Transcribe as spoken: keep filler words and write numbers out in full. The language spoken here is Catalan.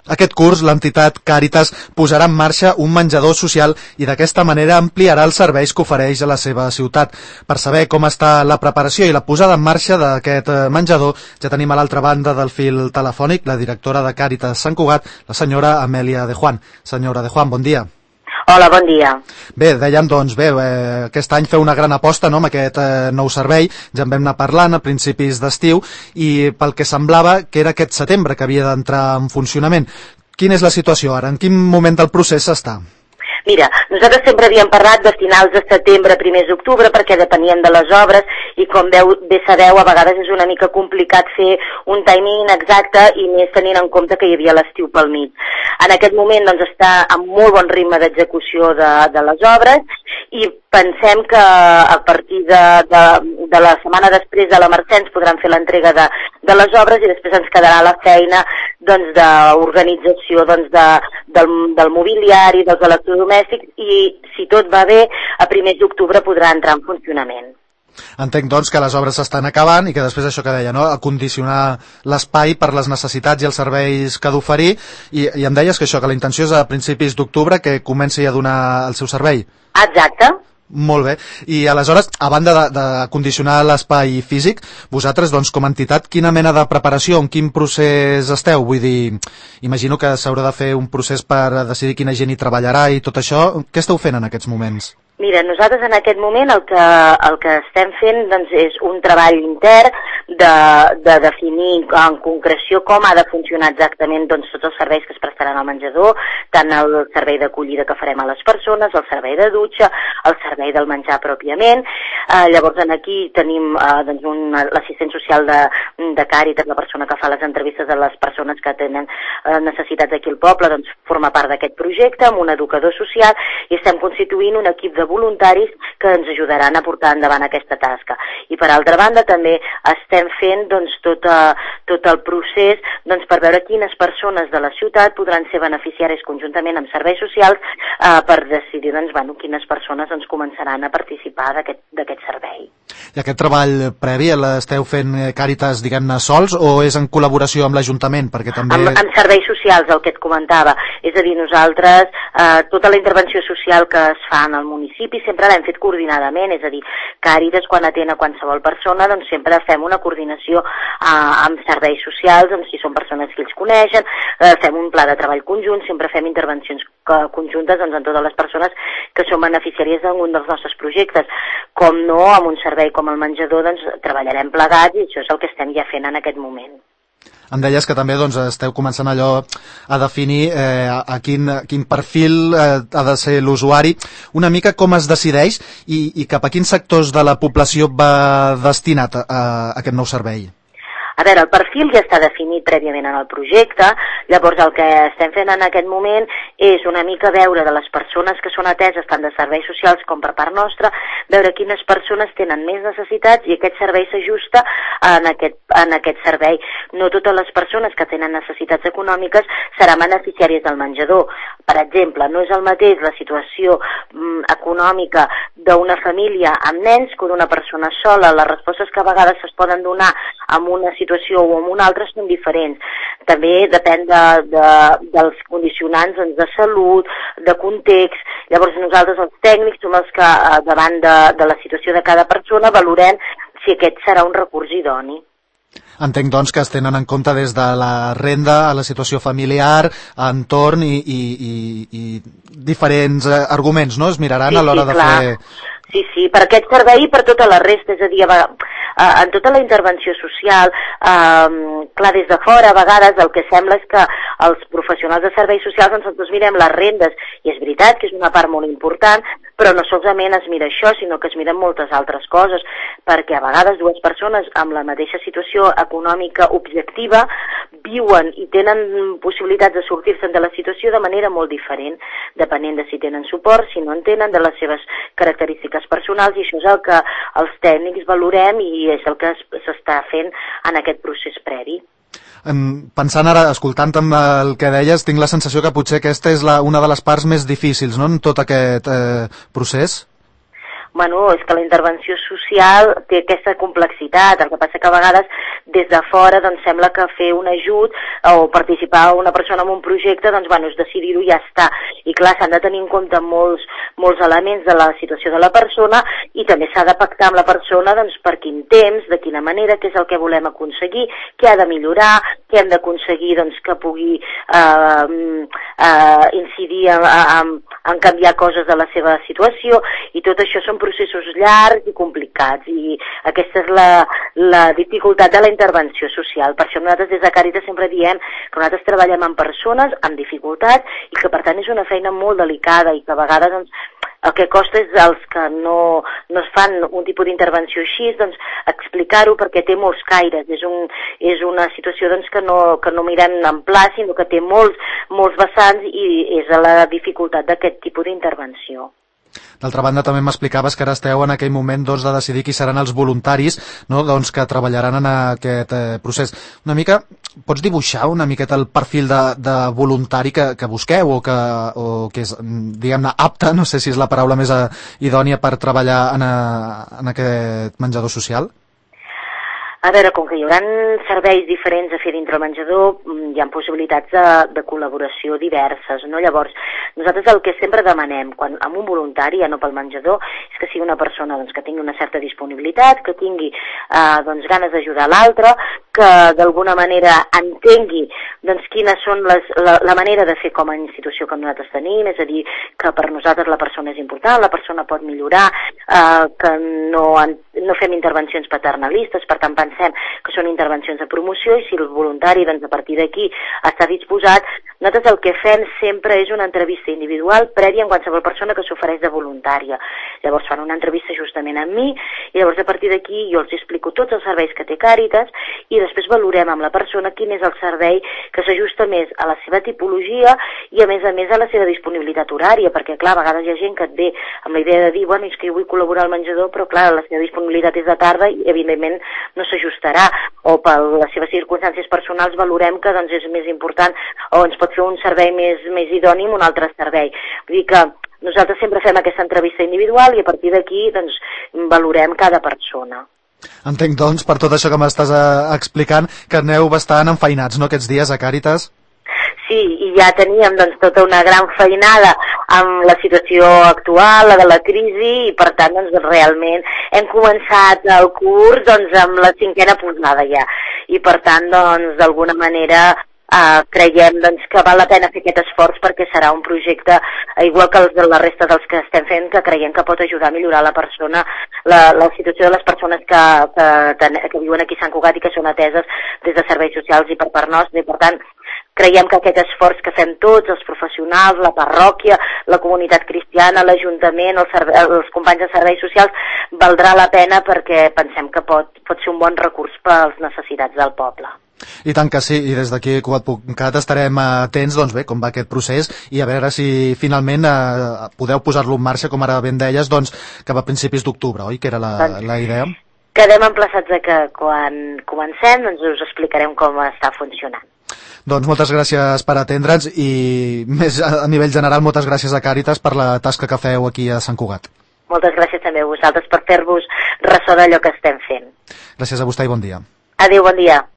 Aquest curs, l'entitat Càritas posarà en marxa un menjador social i d'aquesta manera ampliarà els serveis que ofereix a la seva ciutat. Per saber com està la preparació i la posada en marxa d'aquest menjador, ja tenim a l'altra banda del fil telefònic la directora de Càritas Sant Cugat, la senyora Amèlia de Juan. Senyora de Juan, bon dia. Hola, bon dia. Bé, dèiem, doncs, bé, eh, aquest any feu una gran aposta, no?, amb aquest eh, nou servei, ja en vam anar parlant a principis d'estiu, i pel que semblava que era aquest setembre que havia d'entrar en funcionament. Quina és la situació ara? En quin moment del procés s'està? Mira, nosaltres sempre havíem parlat de finals de setembre, primers d'octubre, perquè depenien de les obres i com veu, bé sabeu, a vegades és una mica complicat fer un timing exacte i més tenint en compte que hi havia l'estiu pel mig. En aquest moment doncs, està amb molt bon ritme d'execució de, de les obres i pensem que a partir de, de, de la setmana després de la Mercè ens podran fer l'entrega de, de les obres i després ens quedarà la feina doncs, d'organització doncs, de, del, del mobiliari, dels electrodomèstics i, si tot va bé, a primers d'octubre podrà entrar en funcionament. Entenc, doncs, que les obres s'estan acabant i que després això que deia, no?, acondicionar l'espai per les necessitats i els serveis que ha d'oferir i, i em deies que això, que la intenció és a principis d'octubre que comenci a donar el seu servei. Exacte. Molt bé. I aleshores, a banda de, de condicionar l'espai físic, vosaltres, doncs, com a entitat, quina mena de preparació, en quin procés esteu? Vull dir, imagino que s'haurà de fer un procés per decidir quina gent hi treballarà i tot això. Què esteu fent en aquests moments? Mira, nosaltres en aquest moment el que, el que estem fent doncs, és un treball intern de, de definir en concreció com ha de funcionar exactament doncs, tots els serveis que es prestaran al menjador, tant el servei d'acollida que farem a les persones, el servei de dutxa, el servei del menjar pròpiament. Eh, llavors aquí tenim eh, doncs, l'assistent social de, de Càritas, la persona que fa les entrevistes de les persones que tenen eh, necessitats aquí al poble, doncs forma part d'aquest projecte, amb un educador social, i estem constituint un equip de voluntaris que ens ajudaran a portar endavant aquesta tasca. I per altra banda també estem fent doncs, tot, a, tot el procés doncs, per veure quines persones de la ciutat podran ser beneficiaris conjuntament amb serveis socials eh, per decidir doncs, bueno, quines persones doncs, començaran a participar d'aquest servei. I aquest treball previ l'esteu fent Càritas, diguem-ne, sols o és en col·laboració amb l'Ajuntament? Perquè també... Amb, amb serveis socials, el que et comentava. És a dir, nosaltres, eh, tota la intervenció social que es fa en el municipi sempre l'hem fet coordinadament, és a dir, Càritas quan atén a qualsevol persona doncs sempre fem una coordinació eh, amb serveis socials, doncs si són persones que ells coneixen, eh, fem un pla de treball conjunt, sempre fem intervencions conjuntes doncs, en totes les persones que són beneficiàries d'algun dels nostres projectes. Com no, amb un servei com el menjador doncs treballarem plegats i això és el que estem ja fent en aquest moment. Em deies que també doncs, esteu començant allò a definir eh, a quin, quin perfil eh, ha de ser l'usuari, una mica com es decideix i, i cap a quins sectors de la població va destinat a, a aquest nou servei? A veure, el perfil ja està definit prèviament en el projecte, llavors el que estem fent en aquest moment és una mica veure de les persones que són ateses tant de serveis socials com per part nostra, veure quines persones tenen més necessitats i aquest servei s'ajusta en aquest, en aquest servei. No totes les persones que tenen necessitats econòmiques seran beneficiàries del menjador. Per exemple, no és el mateix la situació mm, econòmica d'una família amb nens que d'una persona sola. Les respostes que a vegades es poden donar amb una situació o amb una altra són diferents. També depèn de, de, dels condicionants doncs, de salut, de context. Llavors nosaltres els tècnics som els que davant de, de la situació de cada persona valorem si aquest serà un recurs idoni. Entenc, doncs, que es tenen en compte des de la renda a la situació familiar, entorn i, i, i, i diferents eh, arguments, no? Es miraran sí, a l'hora sí, de clar. fer... Sí, sí, per aquest servei i per tota la resta, és a dir, en tota la intervenció social, eh, clar, des de fora a vegades el que sembla és que els professionals de serveis socials doncs nosaltres mirem les rendes, i és veritat que és una part molt important, però no solament es mira això, sinó que es miren moltes altres coses, perquè a vegades dues persones amb la mateixa situació econòmica objectiva viuen i tenen possibilitats de sortir-se'n de la situació de manera molt diferent, depenent de si tenen suport, si no en tenen, de les seves característiques personals, i això és el que els tècnics valorem i és el que s'està fent en aquest procés previ. Pensant ara, escoltant amb el que deies, tinc la sensació que potser aquesta és la, una de les parts més difícils, no?, en tot aquest eh, procés. bueno, és que la intervenció social té aquesta complexitat, el que passa que a vegades des de fora doncs sembla que fer un ajut o participar una persona en un projecte, doncs bueno, és decidir-ho i ja està. I clar, s'han de tenir en compte molts, molts elements de la situació de la persona i també s'ha de pactar amb la persona doncs per quin temps, de quina manera, què és el que volem aconseguir, què ha de millorar, què hem d'aconseguir doncs, que pugui eh, eh, incidir en, en, en canviar coses de la seva situació, i tot això són processos llargs i complicats, i aquesta és la, la dificultat de la intervenció social. Per això nosaltres des de Càritas sempre diem que nosaltres treballem amb persones amb dificultats i que per tant és una feina molt delicada i que a vegades doncs, el que costa és els que no, no es fan un tipus d'intervenció així, doncs explicar-ho perquè té molts caires, és, un, és una situació doncs, que, no, que no mirem en pla, sinó que té molts, molts vessants i és la dificultat d'aquest tipus d'intervenció. D'altra banda, també m'explicaves que ara esteu en aquell moment doncs, de decidir qui seran els voluntaris, no? doncs, que treballaran en aquest eh, procés. Una mica, pots dibuixar una miqueta el perfil de, de voluntari que, que busqueu o que, o que és, diguem-ne, apte, no sé si és la paraula més eh, idònia per treballar en, a, en aquest menjador social? A veure, com que hi haurà serveis diferents a fer dintre el menjador, hi ha possibilitats de, de col·laboració diverses, no? Llavors, nosaltres el que sempre demanem quan, amb un voluntari, ja no pel menjador, és que sigui una persona doncs, que tingui una certa disponibilitat, que tingui eh, doncs, ganes d'ajudar l'altre, que d'alguna manera entengui doncs, quines són les, la, la manera de fer com a institució que nosaltres tenim, és a dir, que per nosaltres la persona és important, la persona pot millorar, eh, que no, no fem intervencions paternalistes, per tant pensem que són intervencions de promoció i si el voluntari doncs, a partir d'aquí està disposat, nosaltres el que fem sempre és una entrevista individual prèvia en qualsevol persona que s'ofereix de voluntària. Llavors fan una entrevista justament amb mi i llavors a partir d'aquí jo els explico tots els serveis que té Càritas i després valorem amb la persona quin és el servei que s'ajusta més a la seva tipologia i a més a més a la seva disponibilitat horària, perquè clar, a vegades hi ha gent que et ve amb la idea de dir, bueno, és que jo vull col·laborar al menjador, però clar, la seva disponibilitat és de tarda i evidentment no s'ajustarà, o per les seves circumstàncies personals valorem que doncs, és més important o ens pot fer un servei més, més idoni amb un altre servei. Vull dir que nosaltres sempre fem aquesta entrevista individual i a partir d'aquí doncs, valorem cada persona. Entenc, doncs, per tot això que m'estàs eh, explicant, que aneu bastant enfeinats, no?, aquests dies a Càritas? Sí, i ja teníem doncs, tota una gran feinada amb la situació actual, la de la crisi, i per tant doncs, realment hem començat el curs doncs, amb la cinquena posada ja. I per tant, doncs, d'alguna manera Uh, creiem doncs, que val la pena fer aquest esforç perquè serà un projecte igual que els de la resta dels que estem fent, que creiem que pot ajudar a millorar la persona, la, la situació de les persones que, que, que viuen aquí a Sant Cugat i que són ateses des de serveis socials i per part nostra, i per tant creiem que aquest esforç que fem tots, els professionals, la parròquia, la comunitat cristiana, l'Ajuntament, els, els companys de serveis socials, valdrà la pena perquè pensem que pot, pot ser un bon recurs per les necessitats del poble. I tant que sí, i des d'aquí a Cugat punt cat estarem atents, doncs bé, com va aquest procés i a veure si finalment eh, podeu posar-lo en marxa, com ara ben deies, doncs cap a principis d'octubre, oi? Que era la, doncs, la idea. Quedem emplaçats a que quan comencem doncs us explicarem com està funcionant. Doncs moltes gràcies per atendre'ns i més a nivell general moltes gràcies a Càritas per la tasca que feu aquí a Sant Cugat. Moltes gràcies també a vosaltres per fer-vos ressò d'allò que estem fent. Gràcies a vostè i bon dia. Adéu, bon dia.